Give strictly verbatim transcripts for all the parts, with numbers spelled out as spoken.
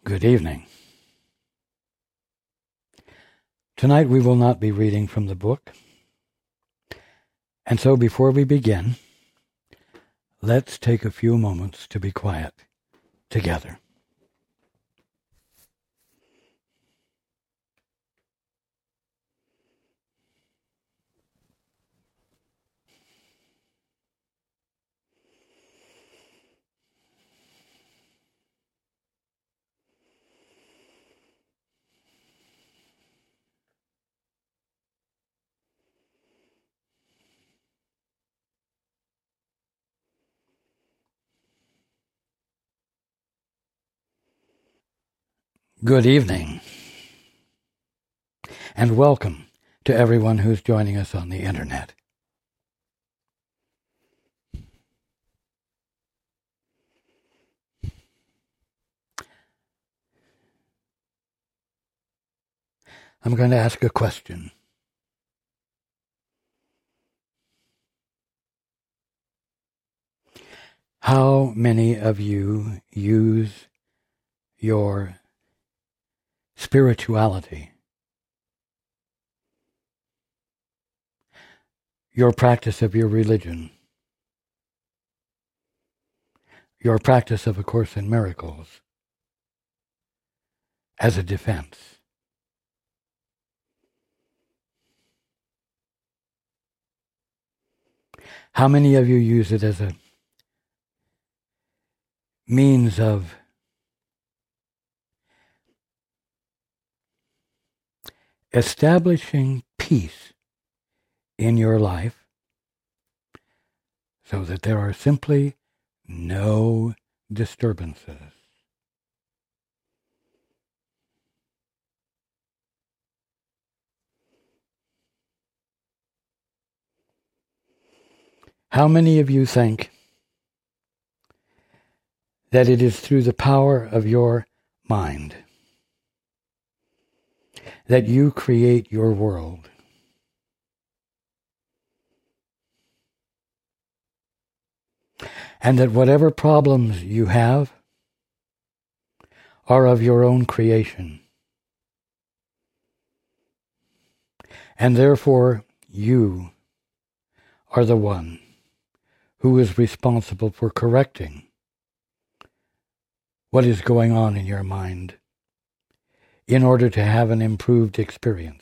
Good evening. Tonight we will not be reading from the book. And so before we begin, let's take a few moments to be quiet together. Good evening, and welcome to everyone who's joining us on the internet. I'm going to ask a question. How many of you use your spirituality, your practice of your religion, your practice of A Course in Miracles, as a defense? How many of you use it as a means of establishing peace in your life so that there are simply no disturbances? How many of you think that it is through the power of your mind that you create your world? And that whatever problems you have are of your own creation. And therefore, you are the one who is responsible for correcting what is going on in your mind in order to have an improved experience.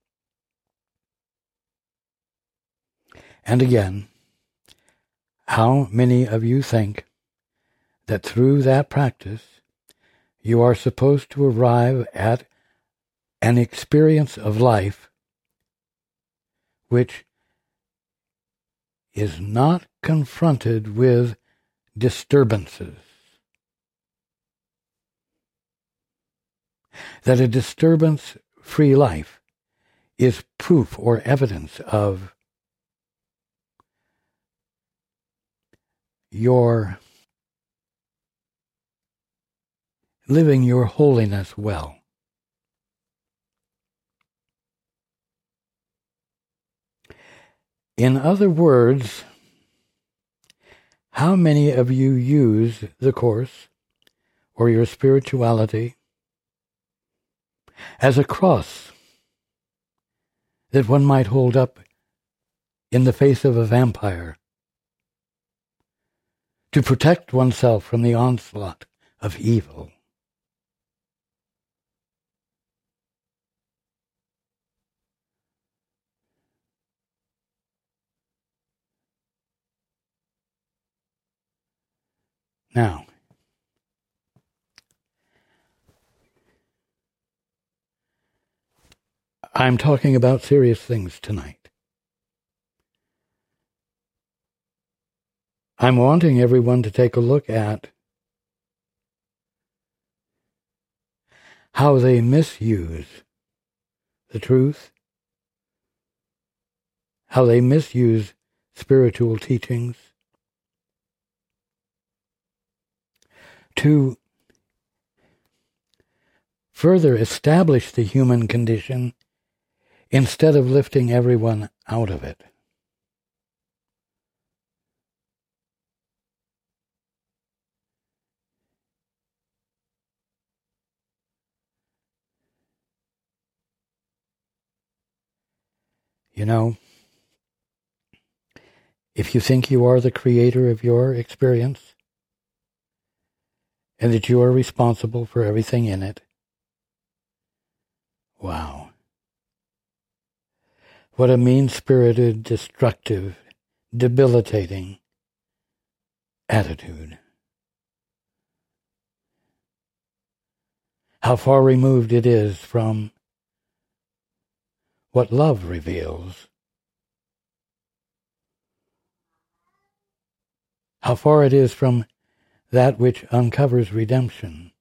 And again, how many of you think that through that practice you are supposed to arrive at an experience of life which is not confronted with disturbances? That a disturbance-free life is proof or evidence of your living your holiness well. In other words, how many of you use the Course or your spirituality as a cross that one might hold up in the face of a vampire to protect oneself from the onslaught of evil? Now, I'm talking about serious things tonight. I'm wanting everyone to take a look at how they misuse the truth, how they misuse spiritual teachings to further establish the human condition instead of lifting everyone out of it. You know, if you think you are the creator of your experience and that you are responsible for everything in it, wow. What a mean-spirited, destructive, debilitating attitude. How far removed it is from what love reveals. How far it is from that which uncovers redemption.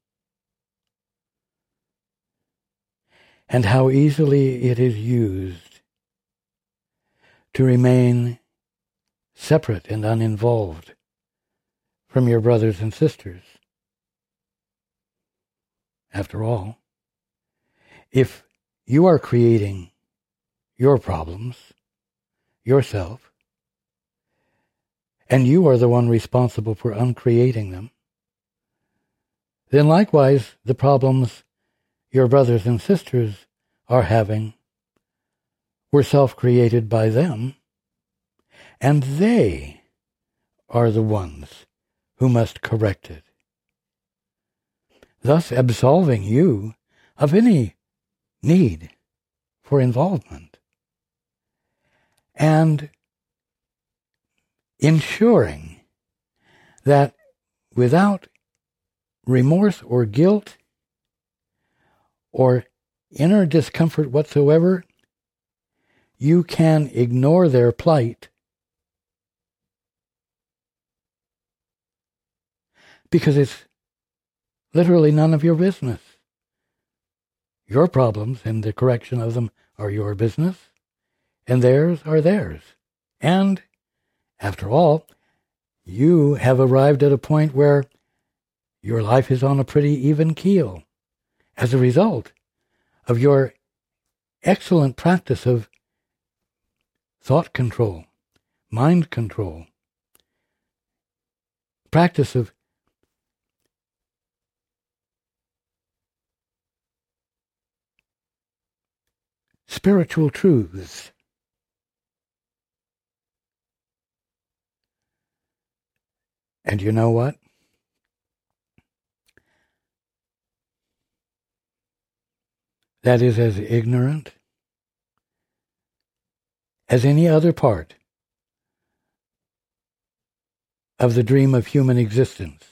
And how easily it is used to remain separate and uninvolved from your brothers and sisters. After all, if you are creating your problems yourself, and you are the one responsible for uncreating them, then likewise the problems your brothers and sisters are having were self-created by them, and they are the ones who must correct it, thus absolving you of any need for involvement, and ensuring that without remorse or guilt or inner discomfort whatsoever, you can ignore their plight because it's literally none of your business. Your problems and the correction of them are your business, and theirs are theirs. And, after all, you have arrived at a point where your life is on a pretty even keel as a result of your excellent practice of thought control, mind control, practice of spiritual truths. And you know what? That is as ignorant as any other part of the dream of human existence.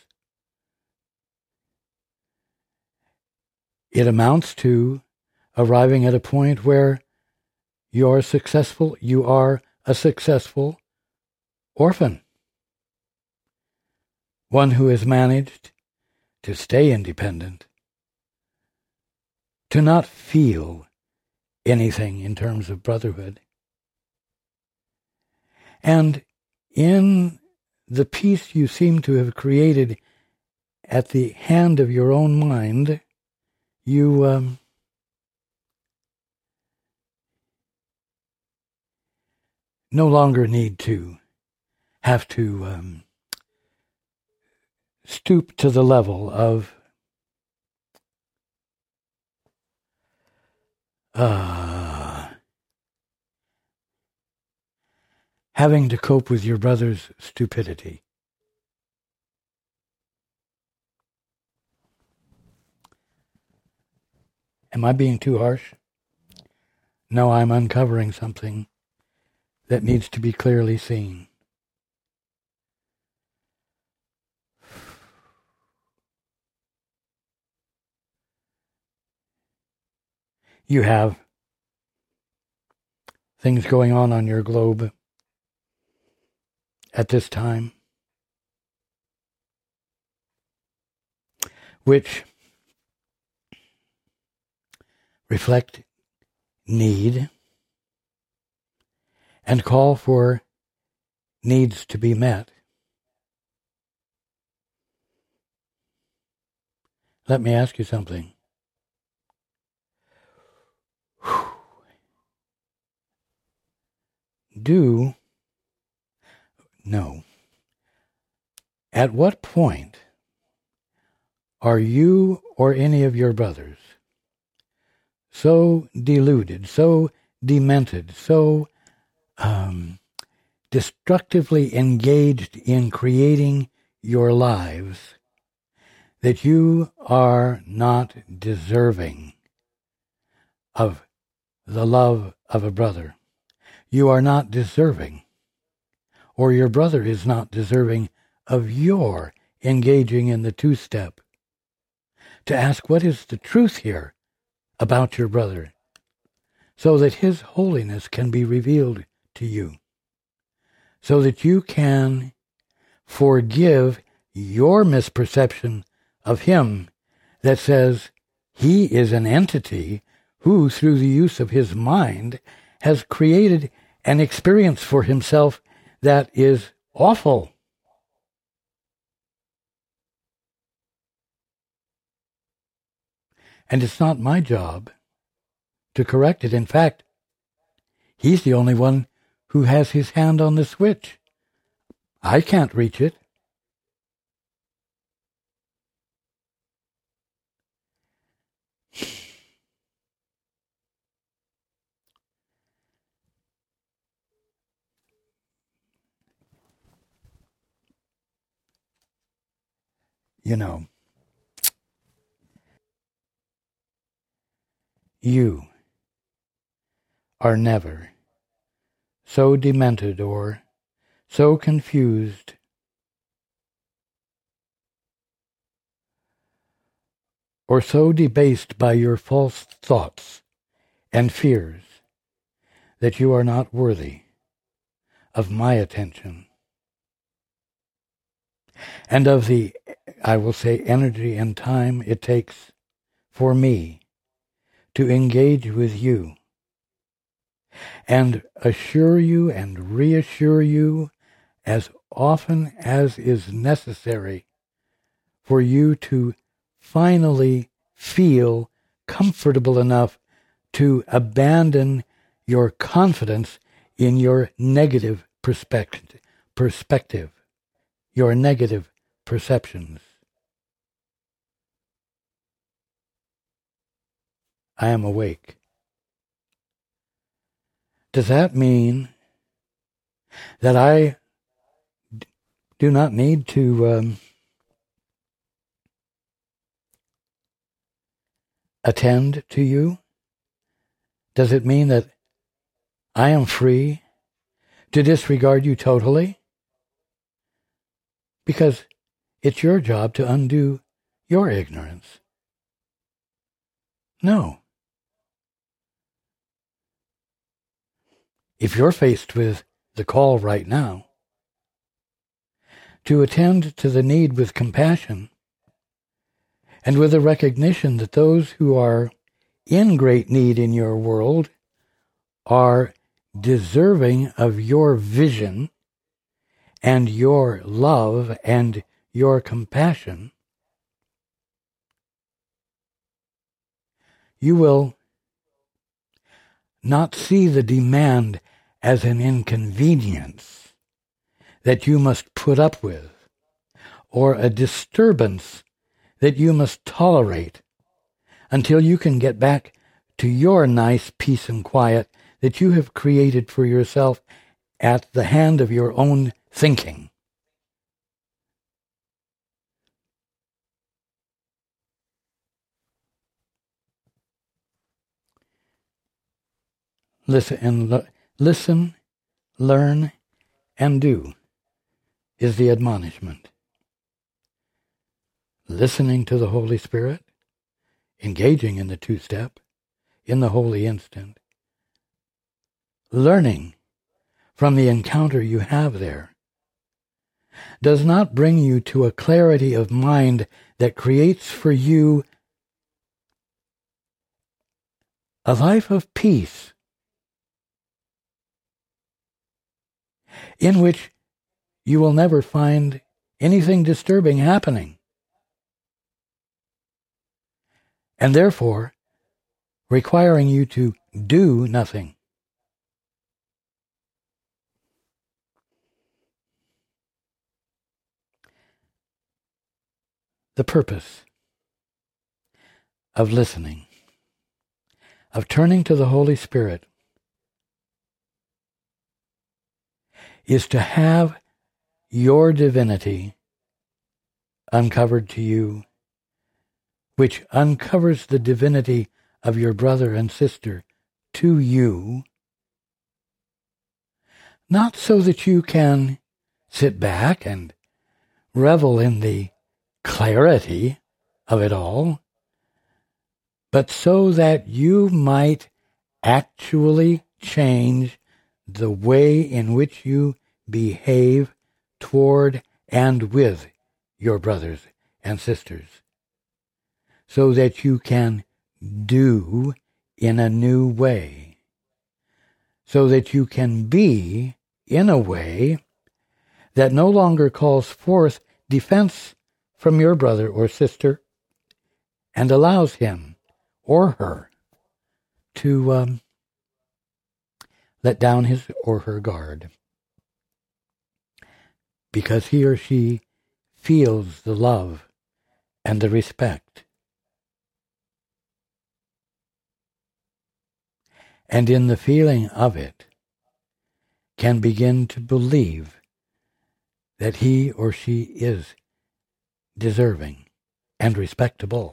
It amounts to arriving at a point where you are successful, you are a successful orphan, one who has managed to stay independent, to not feel anything in terms of brotherhood. And in the peace you seem to have created at the hand of your own mind, you um, no longer need to have to um, stoop to the level of uh, having to cope with your brother's stupidity. Am I being too harsh? No, I'm uncovering something that needs to be clearly seen. You have things going on on your globe at this time which reflect need and call for needs to be met. Let me ask you something. Do, no. At what point are you or any of your brothers so deluded, so demented, so um, destructively engaged in creating your lives that you are not deserving of the love of a brother. You are not deserving, or your brother is not deserving of your engaging in the two-step to ask what is the truth here about your brother, so that his holiness can be revealed to you, so that you can forgive your misperception of him that says he is an entity who, through the use of his mind, has created an experience for himself that is awful. And it's not my job to correct it. In fact, he's the only one who has his hand on the switch. I can't reach it. You know, you are never so demented or so confused or so debased by your false thoughts and fears that you are not worthy of my attention and of the, I will say, energy and time it takes for me to engage with you and assure you and reassure you as often as is necessary for you to finally feel comfortable enough to abandon your confidence in your negative perspective, perspective, your negative perceptions. I am awake. Does that mean that I d- do not need to um, attend to you? Does it mean that I am free to disregard you totally? Because it's your job to undo your ignorance. No. If you're faced with the call right now to attend to the need with compassion and with a recognition that those who are in great need in your world are deserving of your vision and your love and your compassion, you will not see the demand as an inconvenience that you must put up with, or a disturbance that you must tolerate until you can get back to your nice peace and quiet that you have created for yourself at the hand of your own thinking. Listen and le- listen, learn, and do is the admonishment. Listening to the Holy Spirit, engaging in the two-step, in the holy instant, learning from the encounter you have there, does not bring you to a clarity of mind that creates for you a life of peace in which you will never find anything disturbing happening, and therefore requiring you to do nothing. The purpose of listening, of turning to the Holy Spirit is to have your divinity uncovered to you, which uncovers the divinity of your brother and sister to you, not so that you can sit back and revel in the clarity of it all, but so that you might actually change the way in which you behave toward and with your brothers and sisters, so that you can do in a new way, so that you can be in a way that no longer calls forth defense from your brother or sister and allows him or her to um, let down his or her guard, because he or she feels the love and the respect. And in the feeling of it, can begin to believe that he or she is deserving and respectable,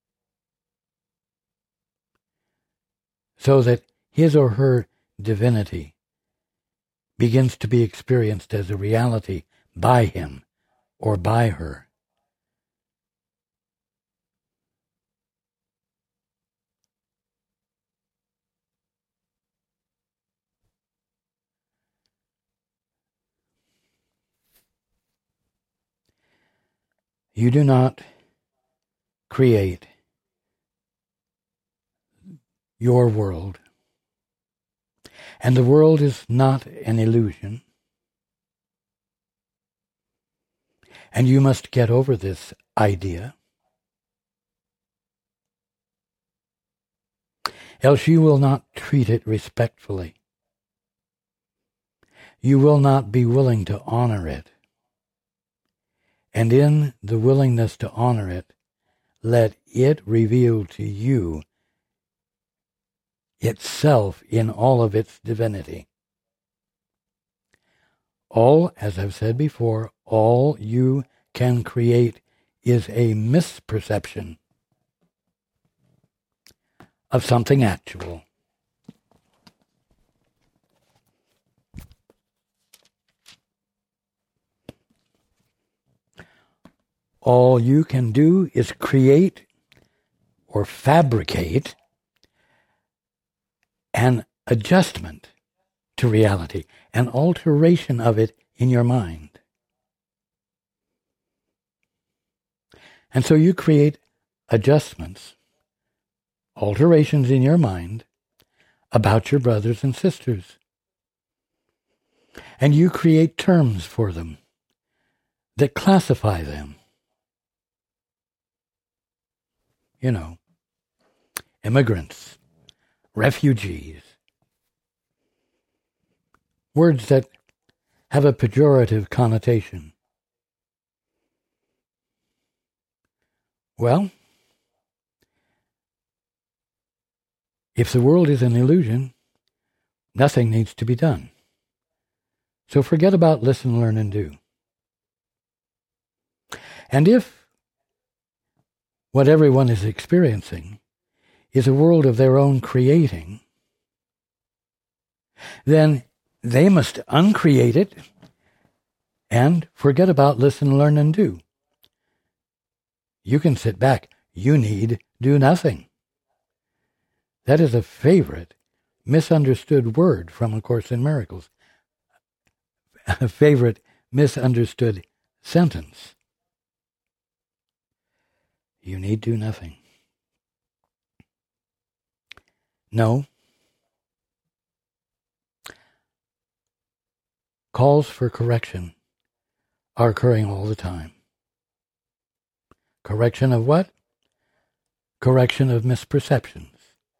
so that his or her divinity begins to be experienced as a reality by him or by her. You do not create your world, and the world is not an illusion, and you must get over this idea, else you will not treat it respectfully. You will not be willing to honor it. And in the willingness to honor it, let it reveal to you itself in all of its divinity. All, as I've said before, all you can create is a misperception of something actual. All you can do is create or fabricate an adjustment to reality, an alteration of it in your mind. And so you create adjustments, alterations in your mind about your brothers and sisters. And you create terms for them that classify them. You know, immigrants, refugees, words that have a pejorative connotation. Well, if the world is an illusion, nothing needs to be done. So forget about listen, learn, and do. And if what everyone is experiencing is a world of their own creating, then they must uncreate it and forget about listen, learn, and do. You can sit back. You need do nothing. That is a favorite, misunderstood word from A Course in Miracles. A favorite, misunderstood sentence. You need do nothing. No. Calls for correction are occurring all the time. Correction of what? Correction of misperceptions.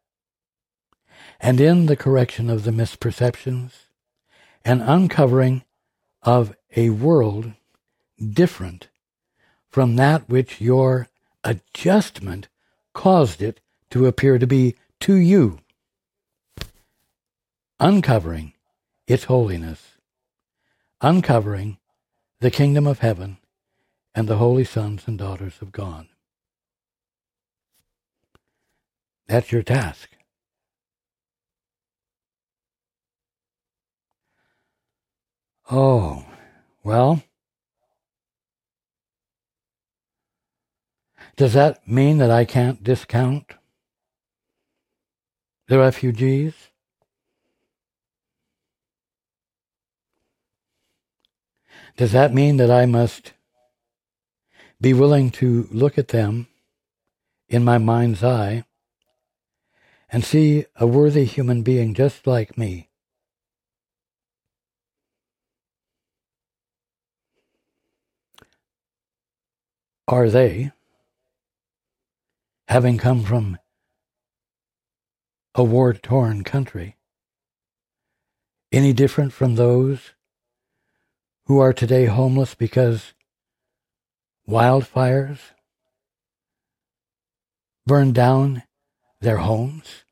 And in the correction of the misperceptions, an uncovering of a world different from that which your adjustment caused it to appear to be to you, uncovering its holiness, uncovering the kingdom of heaven and the holy sons and daughters of God. That's your task. Oh, well, does that mean that I can't discount the refugees? Does that mean that I must be willing to look at them in my mind's eye and see a worthy human being just like me? Are they, having come from a war-torn country, any different from those who are today homeless because wildfires burned down their homes,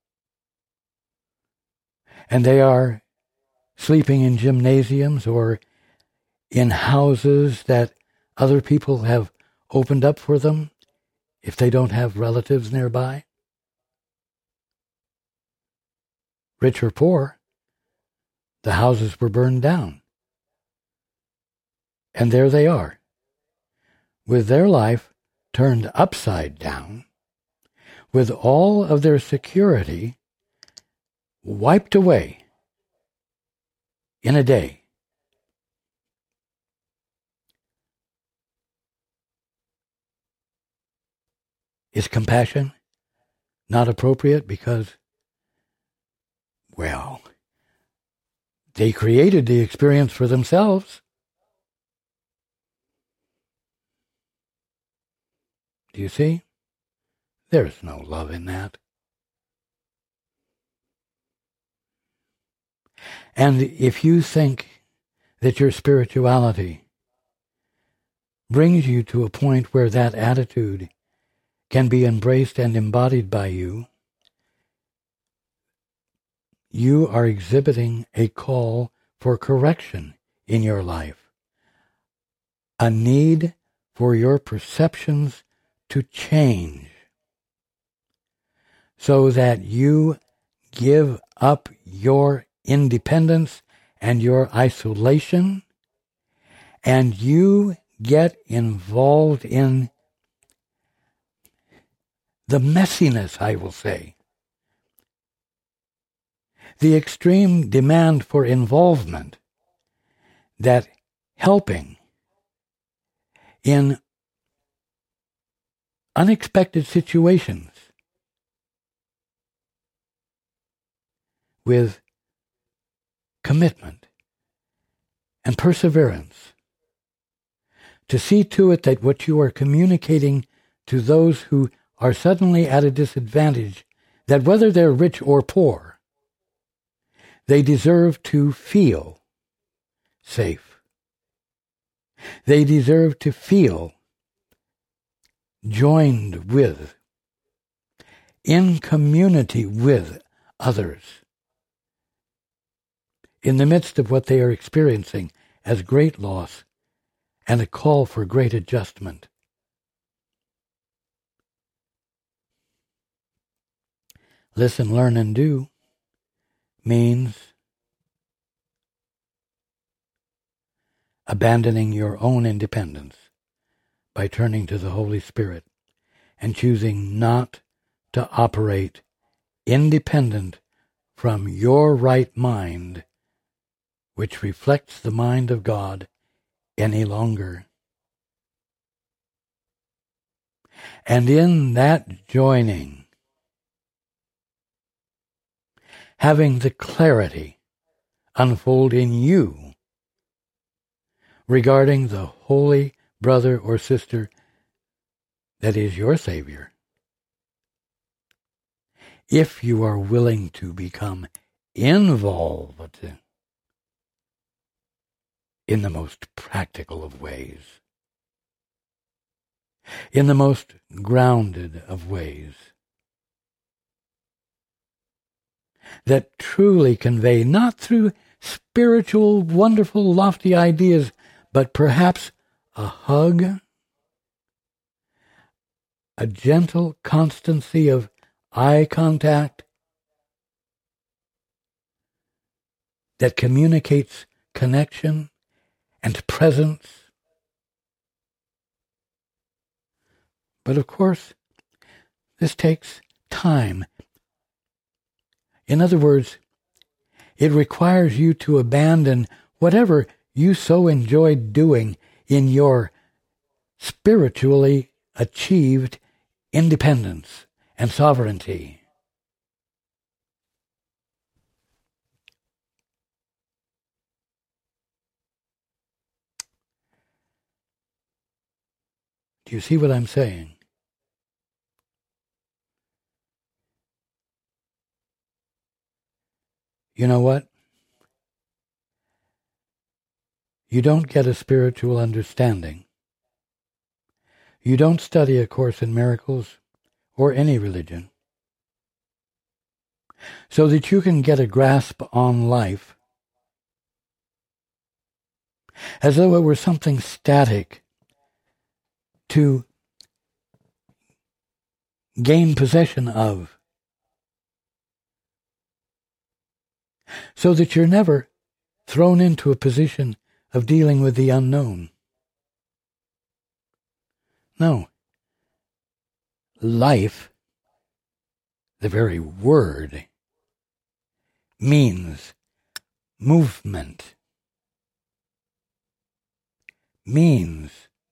and they are sleeping in gymnasiums or in houses that other people have opened up for them if they don't have relatives nearby? Rich or poor, the houses were burned down. And there they are, with their life turned upside down, with all of their security wiped away in a day. Is compassion not appropriate because, well, they created the experience for themselves? Do you see? There's no love in that. And if you think that your spirituality brings you to a point where that attitude can be embraced and embodied by you, you are exhibiting a call for correction in your life, a need for your perceptions to change so that you give up your independence and your isolation, and you get involved in the messiness, I will say, the extreme demand for involvement that helping in unexpected situations with commitment and perseverance to see to it that what you are communicating to those who are suddenly at a disadvantage, that whether they're rich or poor, they deserve to feel safe. They deserve to feel joined with, in community with others, in the midst of what they are experiencing as great loss and a call for great adjustment. Listen, learn, and do means abandoning your own independence by turning to the Holy Spirit and choosing not to operate independent from your right mind, which reflects the mind of God, any longer. And in that joining, having the clarity unfold in you regarding the holy brother or sister that is your Savior, if you are willing to become involved in the most practical of ways, in the most grounded of ways, that truly convey, not through spiritual, wonderful, lofty ideas, but perhaps a hug, a gentle constancy of eye contact that communicates connection and presence. But of course, this takes time. In other words, it requires you to abandon whatever you so enjoyed doing in your spiritually achieved independence and sovereignty. Do you see what I'm saying? You know what? You don't get a spiritual understanding. You don't study A Course in Miracles or any religion so that you can get a grasp on life as though it were something static to gain possession of, so that you're never thrown into a position of dealing with the unknown. No. Life, the very word, means movement, means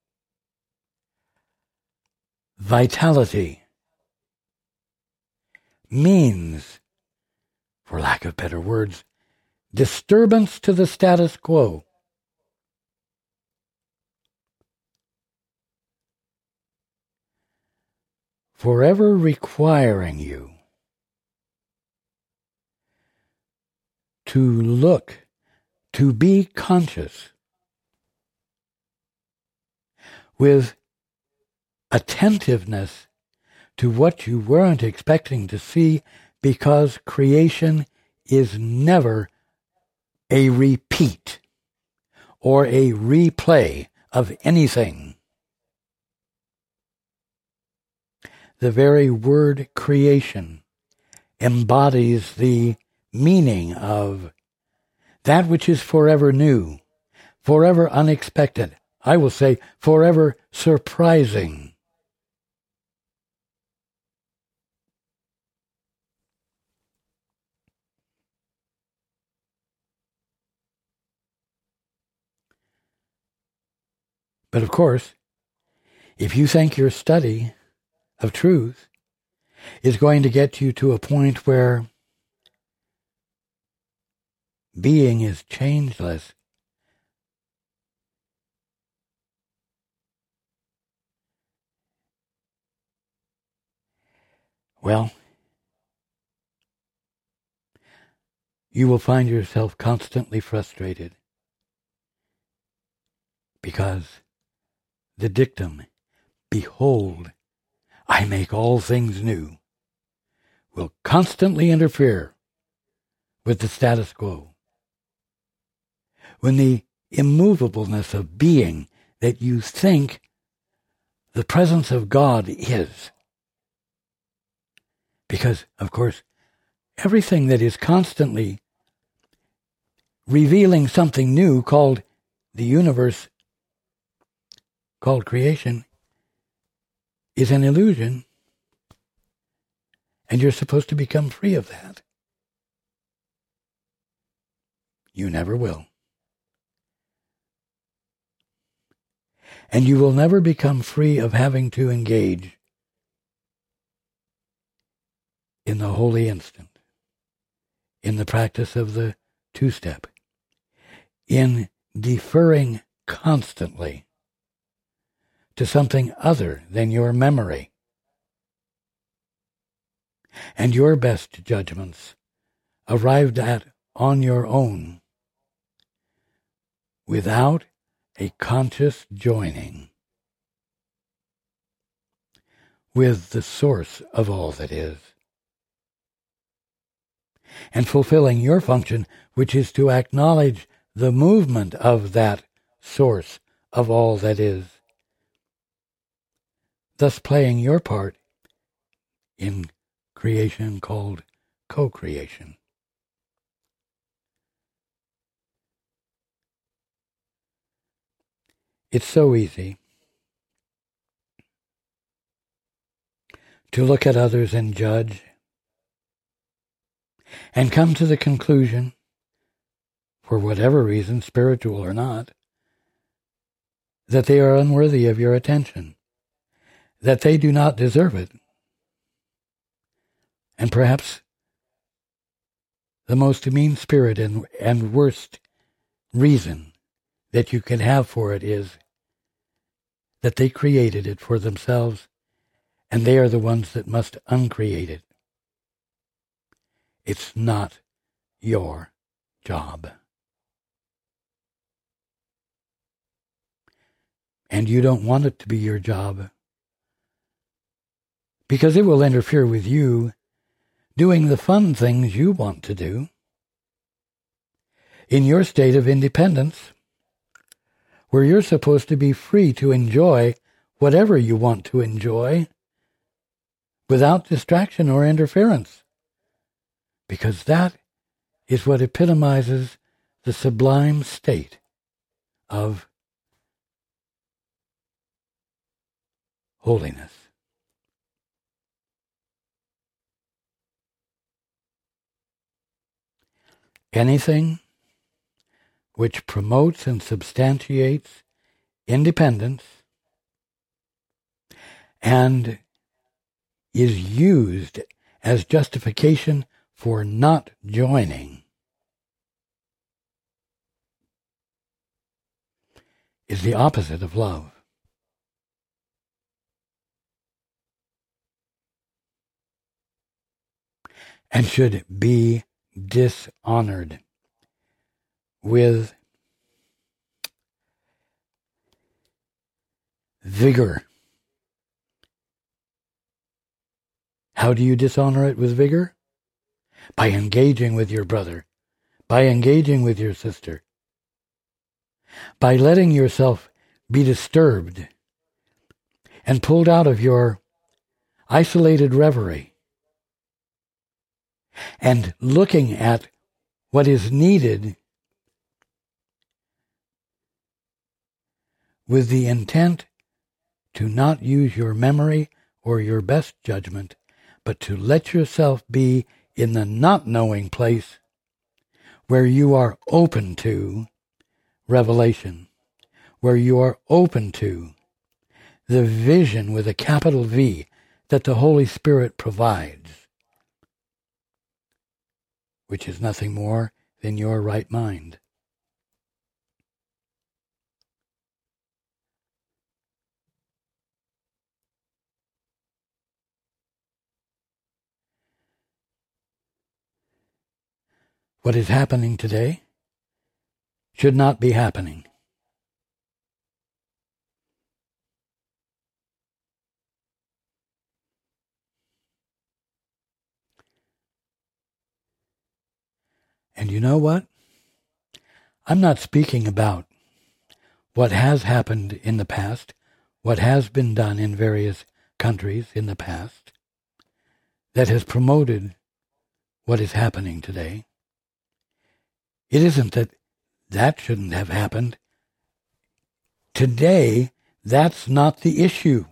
vitality, means, for lack of better words, disturbance to the status quo. Forever requiring you to look, to be conscious with attentiveness to what you weren't expecting to see, because creation is never a repeat or a replay of anything. The very word creation embodies the meaning of that which is forever new, forever unexpected, I will say forever surprising. But of course, if you think your study of truth is going to get you to a point where being is changeless, well, you will find yourself constantly frustrated, because the dictum, "Behold, I make all things new," will constantly interfere with the status quo. When the immovableness of being that you think the presence of God is, because, of course, everything that is constantly revealing something new called the universe, called creation, is an illusion, and you're supposed to become free of that. You never will. And you will never become free of having to engage in the holy instant, in the practice of the two-step, in deferring constantly to something other than your memory and your best judgments arrived at on your own without a conscious joining with the source of all that is. and fulfilling your function, which is to acknowledge the movement of that source of all that is, thus playing your part in creation called co-creation. It's so easy to look at others and judge and come to the conclusion, for whatever reason, spiritual or not, that they are unworthy of your attention, that they do not deserve it. And perhaps the most mean-spirited and, and worst reason that you can have for it is that they created it for themselves, and they are the ones that must uncreate it. It's not your job. And you don't want it to be your job, because it will interfere with you doing the fun things you want to do in your state of independence, where you're supposed to be free to enjoy whatever you want to enjoy without distraction or interference, because that is what epitomizes the sublime state of holiness. Anything which promotes and substantiates independence and is used as justification for not joining is the opposite of love. And should be dishonored with vigor. How do you dishonor it with vigor? By engaging with your brother, by engaging with your sister, by letting yourself be disturbed and pulled out of your isolated reverie and looking at what is needed with the intent to not use your memory or your best judgment, but to let yourself be in the not knowing place where you are open to revelation, where you are open to the vision with a capital V that the Holy Spirit provides, which is nothing more than your right mind. What is happening today should not be happening. And you know what? I'm not speaking about what has happened in the past, what has been done in various countries in the past that has promoted what is happening today. It isn't that that shouldn't have happened. Today, that's not the issue.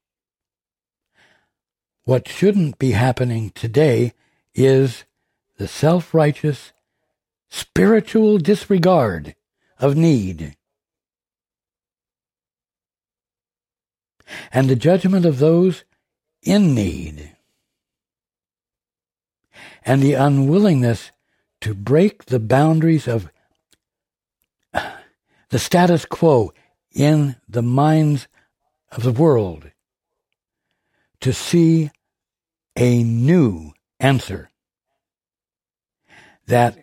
What shouldn't be happening today is the self-righteous spiritual disregard of need and the judgment of those in need and the unwillingness to break the boundaries of the status quo in the minds of the world to see a new answer that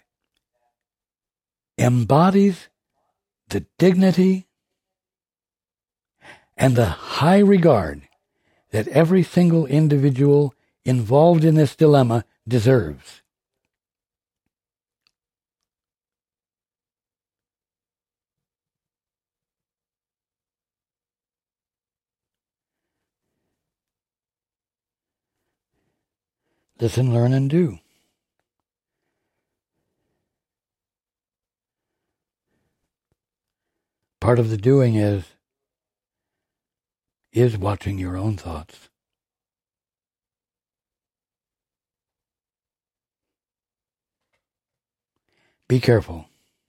embodies the dignity and the high regard that every single individual involved in this dilemma deserves. Listen, learn, and do. Part of the doing is, is watching your own thoughts. Be careful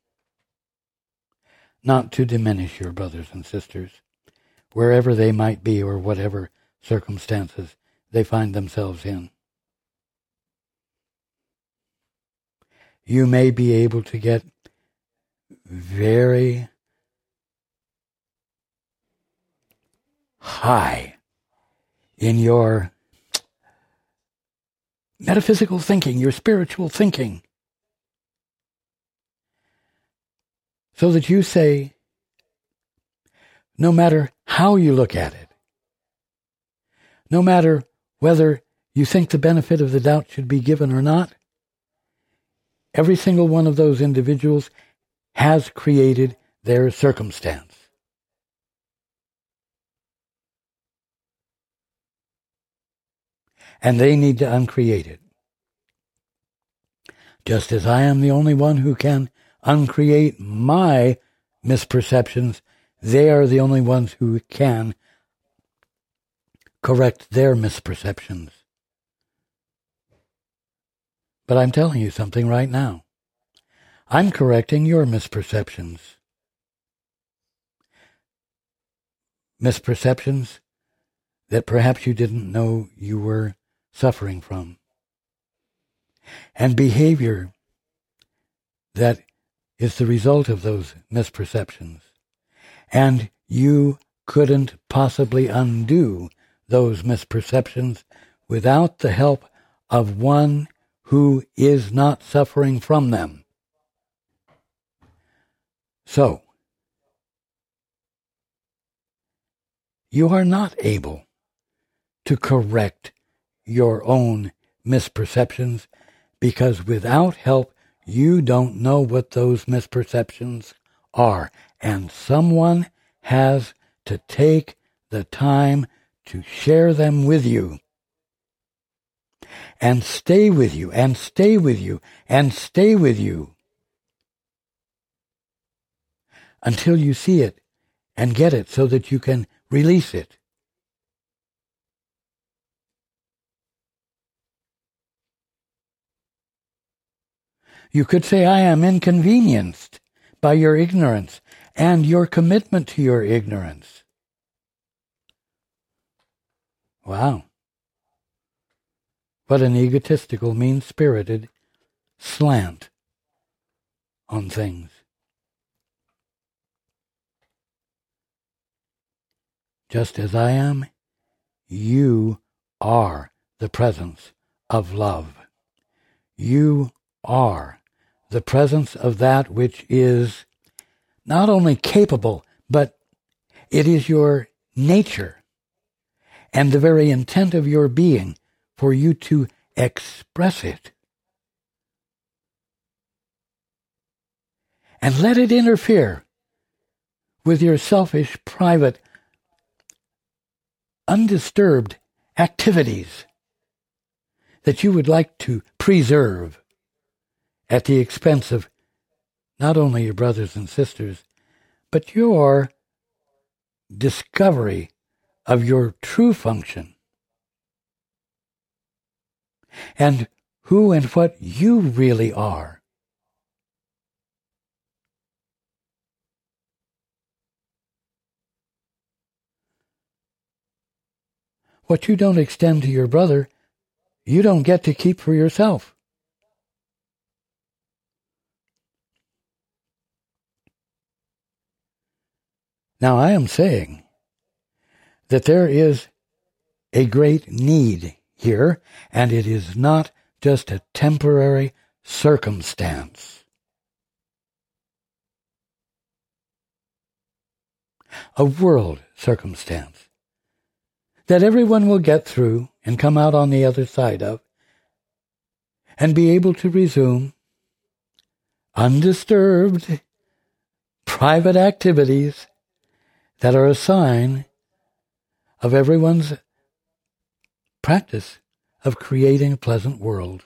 not to diminish your brothers and sisters, wherever they might be or whatever circumstances they find themselves in. You may be able to get very high in your metaphysical thinking, your spiritual thinking, so that you say, no matter how you look at it, no matter whether you think the benefit of the doubt should be given or not, every single one of those individuals has created their circumstance. And they need to uncreate it. Just as I am the only one who can uncreate my misperceptions, they are the only ones who can correct their misperceptions. But I'm telling you something right now. I'm correcting your misperceptions. Misperceptions that perhaps you didn't know you were suffering from. And behavior that is the result of those misperceptions. And you couldn't possibly undo those misperceptions without the help of one who is not suffering from them. So, you are not able to correct your own misperceptions because without help, you don't know what those misperceptions are. And someone has to take the time to share them with you. And stay with you, and stay with you, and stay with you. Until you see it and get it so that you can release it. You could say, I am inconvenienced by your ignorance and your commitment to your ignorance. Wow. What an egotistical, mean-spirited slant on things. Just as I am, you are the presence of love. You are the presence of that which is not only capable, but it is your nature and the very intent of your being for you to express it. And let it interfere with your selfish, private, undisturbed activities that you would like to preserve at the expense of not only your brothers and sisters, but your discovery of your true function and who and what you really are. What you don't extend to your brother, you don't get to keep for yourself. Now, I am saying that there is a great need here, and it is not just a temporary circumstance. A world circumstance that everyone will get through and come out on the other side of and be able to resume undisturbed private activities that are a sign of everyone's practice of creating a pleasant world.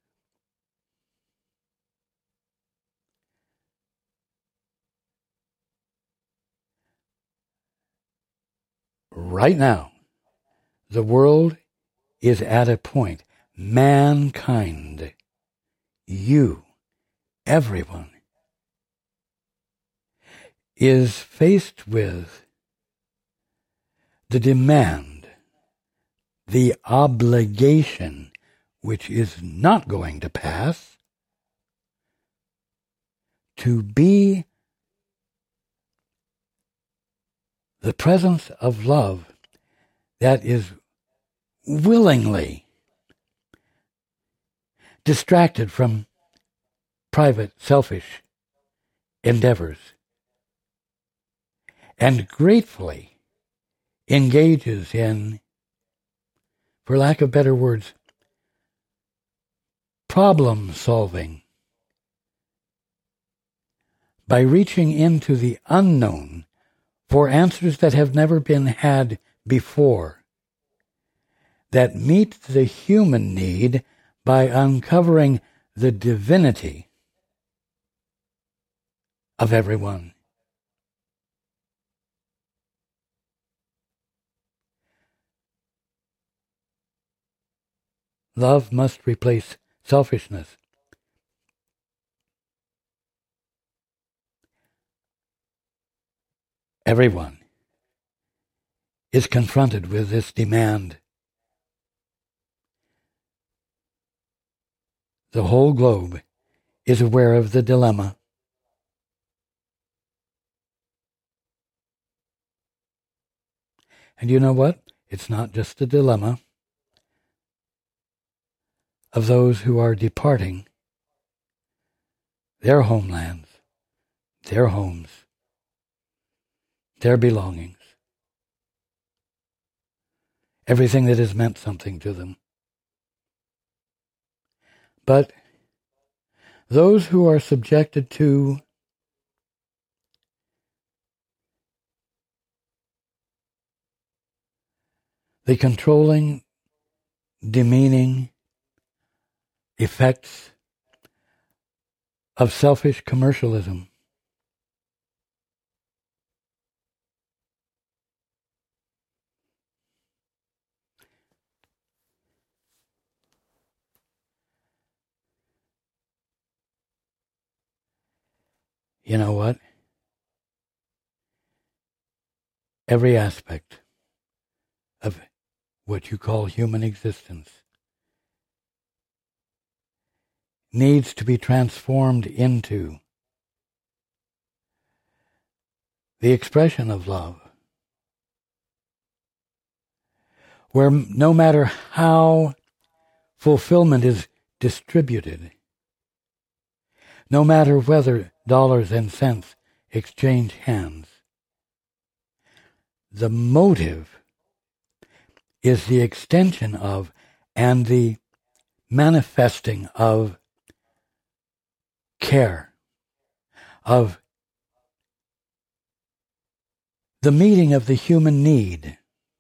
Right now, the world is at a point, mankind, you, everyone, is faced with the demand, the obligation, which is not going to pass, to be the presence of love that is willingly distracted from private, selfish endeavors and gratefully engages in, for lack of better words, problem solving by reaching into the unknown for answers that have never been had before, that meet the human need by uncovering the divinity of everyone. Love must replace selfishness. Everyone is confronted with this demand. The whole globe is aware of the dilemma. And you know what? It's not just a dilemma of those who are departing their homelands, their homes, their belongings, everything that has meant something to them. But those who are subjected to the controlling, demeaning effects of selfish commercialism, you know what? Every aspect of what you call human existence needs to be transformed into the expression of love, where no matter how fulfillment is distributed, no matter whether dollars and cents exchange hands, the motive is the extension of and the manifesting of care, of the meeting of the human need,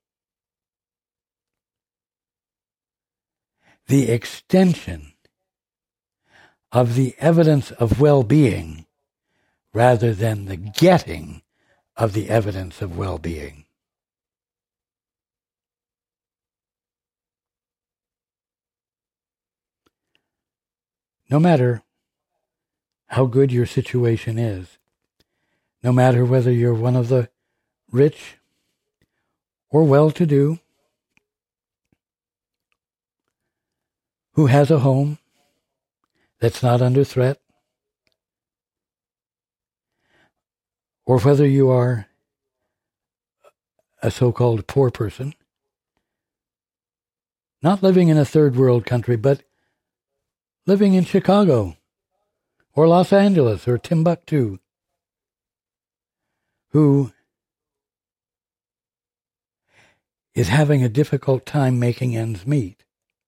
the extension of the evidence of well-being rather than the getting of the evidence of well-being. No matter how good your situation is, no matter whether you're one of the rich or well-to-do who has a home that's not under threat, or whether you are a so-called poor person, not living in a third world country, but living in Chicago or Los Angeles or Timbuktu, who is having a difficult time making ends meet.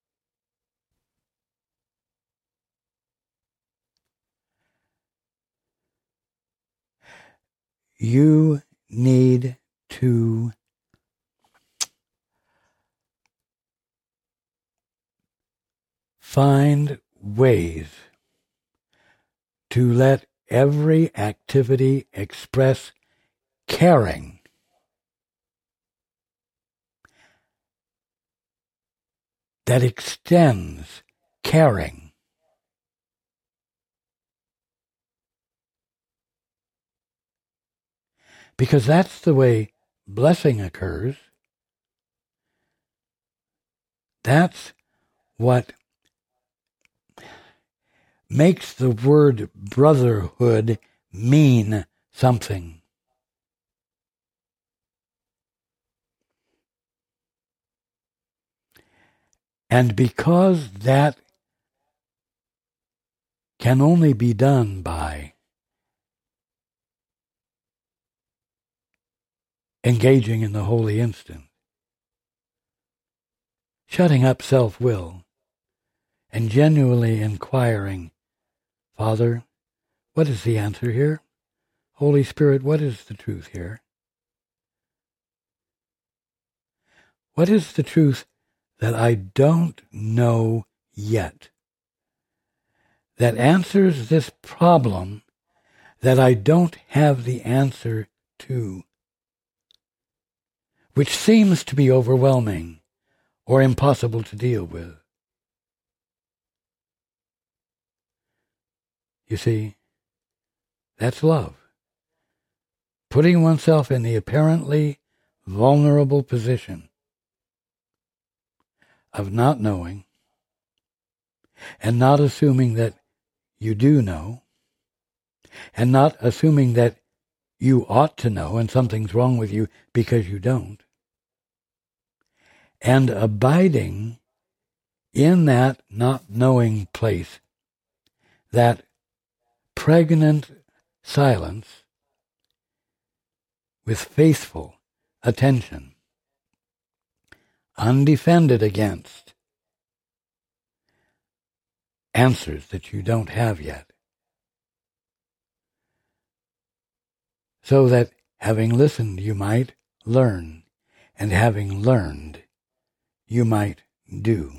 You need to find ways to let every activity express caring that extends caring. Because that's the way blessing occurs. That's what makes the word brotherhood mean something. And because that can only be done by engaging in the holy instant, shutting up self-will, and genuinely inquiring, Father, what is the answer here? Holy Spirit, what is the truth here? What is the truth that I don't know yet, that answers this problem that I don't have the answer to, which seems to be overwhelming or impossible to deal with? You see, that's love. Putting oneself in the apparently vulnerable position of not knowing and not assuming that you do know and not assuming that you ought to know and something's wrong with you because you don't, and abiding in that not knowing place, that pregnant silence with faithful attention, undefended against answers that you don't have yet. So that having listened, you might learn, and having learned, you might do.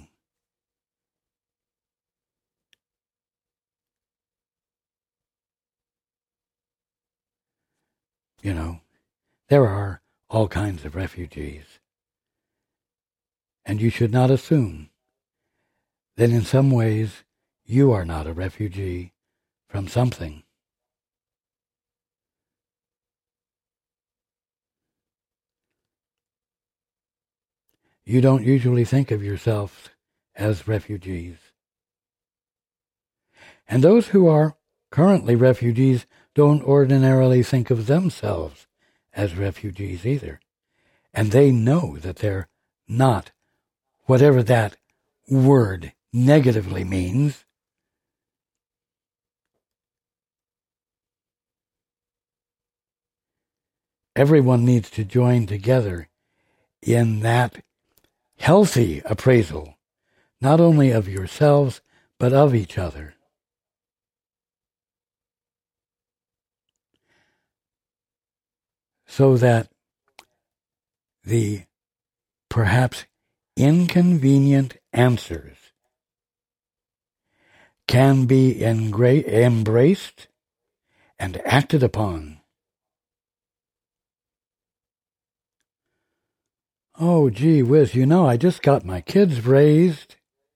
You know, there are all kinds of refugees. And you should not assume that in some ways you are not a refugee from something. You don't usually think of yourselves as refugees. And those who are currently refugees don't ordinarily think of themselves as refugees either. And they know that they're not, whatever that word negatively means. Everyone needs to join together in that healthy appraisal, not only of yourselves, but of each other. So that the perhaps inconvenient answers can be engra- embraced and acted upon. Oh, gee whiz, you know, I just got my kids raised.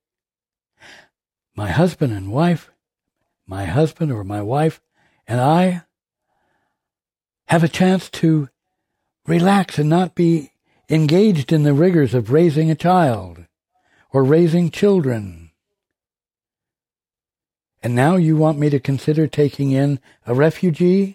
My husband and wife, my husband or my wife and I have a chance to relax and not be engaged in the rigors of raising a child or raising children. And now you want me to consider taking in a refugee?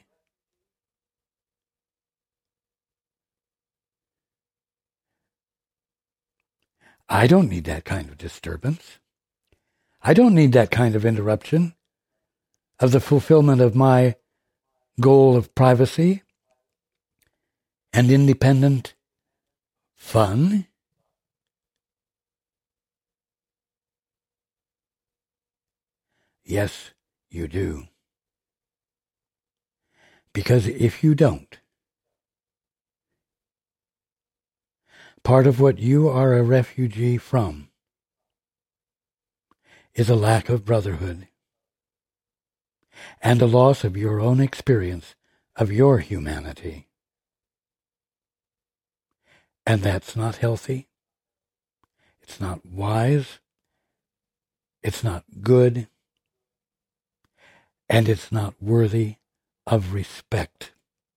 I don't need that kind of disturbance. I don't need that kind of interruption of the fulfillment of my goal of privacy and independent fun. Yes, you do. Because if you don't, part of what you are a refugee from is a lack of brotherhood and a loss of your own experience of your humanity. And that's not healthy. It's not wise. It's not good. And it's not worthy of respect.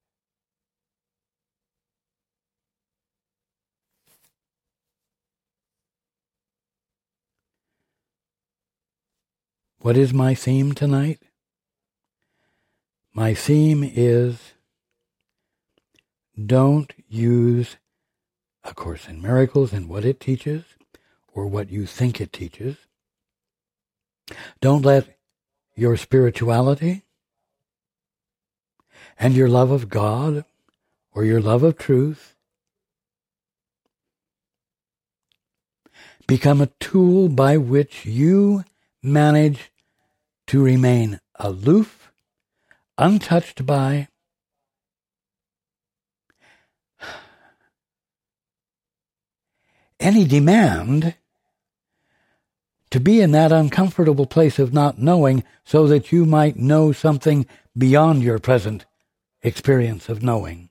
What is my theme tonight? My theme is don't use A Course in Miracles and what it teaches, or what you think it teaches. Don't let your spirituality and your love of God or your love of truth become a tool by which you manage to remain aloof, untouched by, any demand to be in that uncomfortable place of not knowing so that you might know something beyond your present experience of knowing.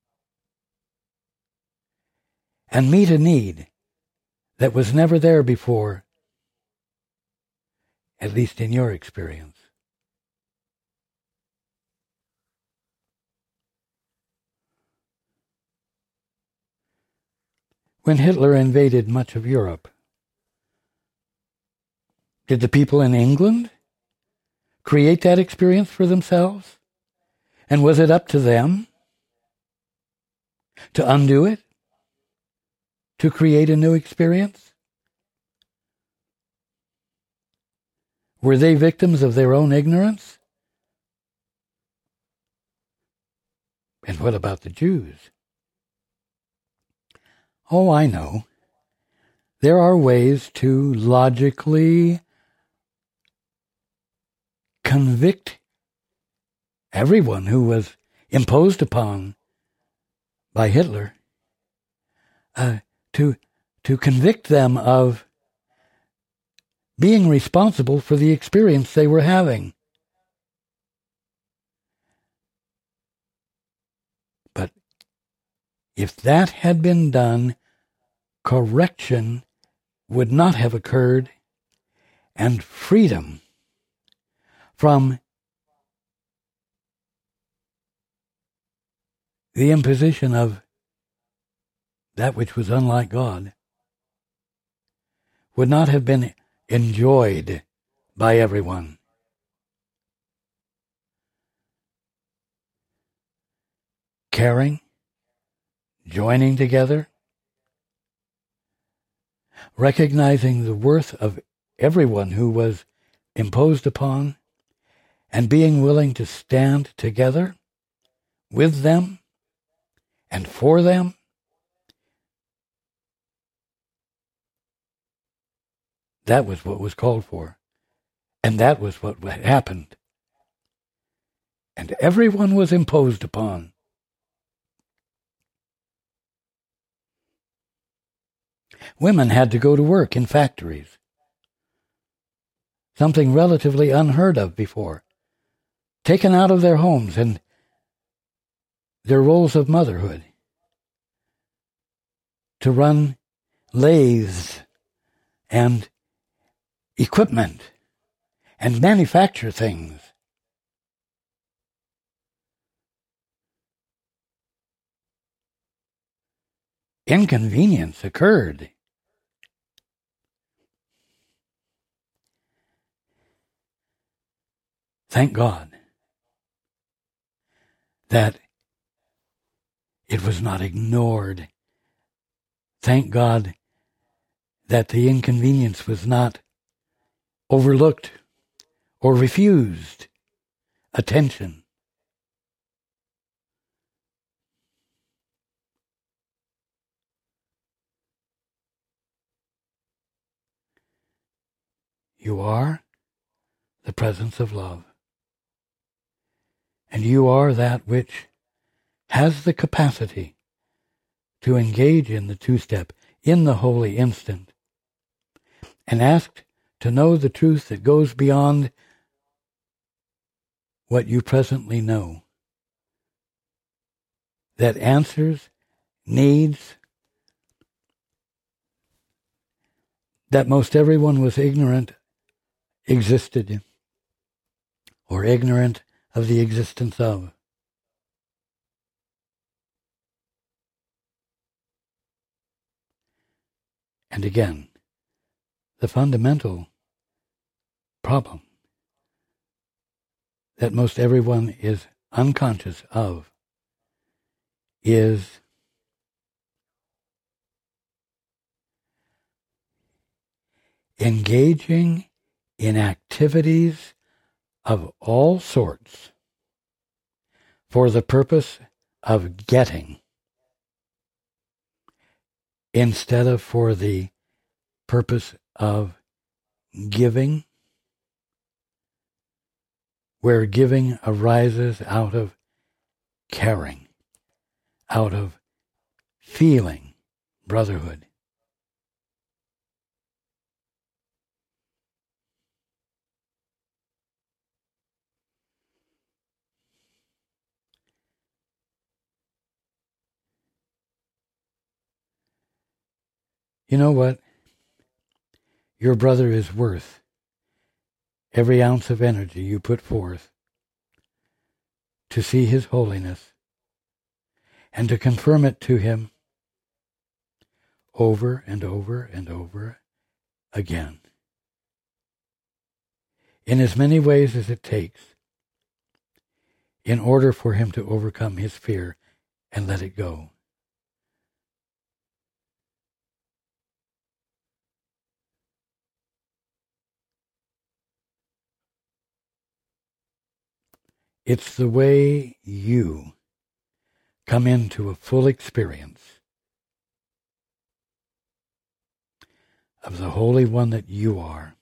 And meet a need that was never there before, at least in your experience. When Hitler invaded much of Europe, did the people in England create that experience for themselves? And was it up to them to undo it? To create a new experience? Were they victims of their own ignorance? And what about the Jews? Oh, I know. There are ways to logically convict everyone who was imposed upon by Hitler, uh, to to convict them of being responsible for the experience they were having. But if that had been done, correction would not have occurred, and freedom from the imposition of that which was unlike God would not have been enjoyed by everyone. Caring, joining together, recognizing the worth of everyone who was imposed upon, and being willing to stand together with them and for them. That was what was called for. And that was what happened. And everyone was imposed upon. Women had to go to work in factories. Something relatively unheard of before. Taken out of their homes and their roles of motherhood. To run lathes and equipment and manufacture things. Inconvenience occurred. Thank God that it was not ignored. Thank God that the inconvenience was not overlooked or refused attention. You are the presence of love. And you are that which has the capacity to engage in the two-step, in the holy instant, and ask to know the truth that goes beyond what you presently know, that answers needs that most everyone was ignorant existed, or ignorant of the existence of. And again, the fundamental problem that most everyone is unconscious of is engaging in activities of all sorts for the purpose of getting instead of for the purpose of giving, where giving arises out of caring, out of feeling brotherhood. You know what? Your brother is worth every ounce of energy you put forth to see his holiness and to confirm it to him over and over and over again, in as many ways as it takes, in order for him to overcome his fear and let it go. It's the way you come into a full experience of the Holy One that you are.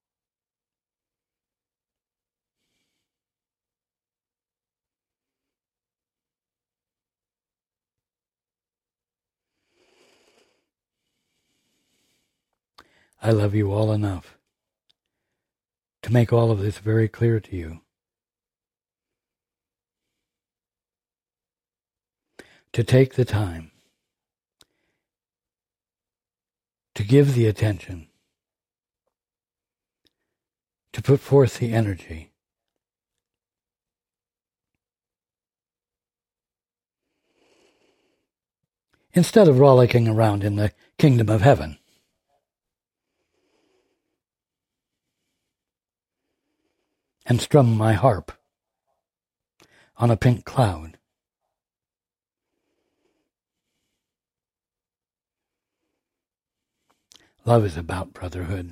I love you all enough to make all of this very clear to you. To take the time, to give the attention, to put forth the energy, instead of rollicking around in the kingdom of heaven. And strum my harp on a pink cloud. Love is about brotherhood.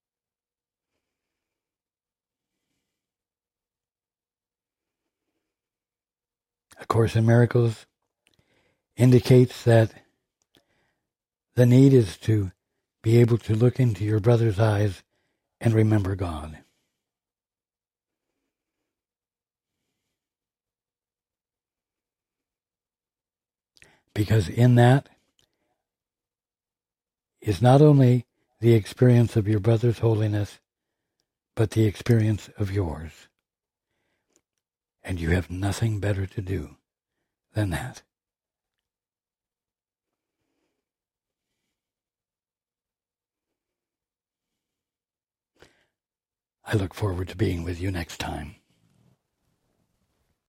A Course in Miracles indicates that the need is to be able to look into your brother's eyes and remember God. Because in that is not only the experience of your brother's holiness, but the experience of yours. And you have nothing better to do than that. I look forward to being with you next time.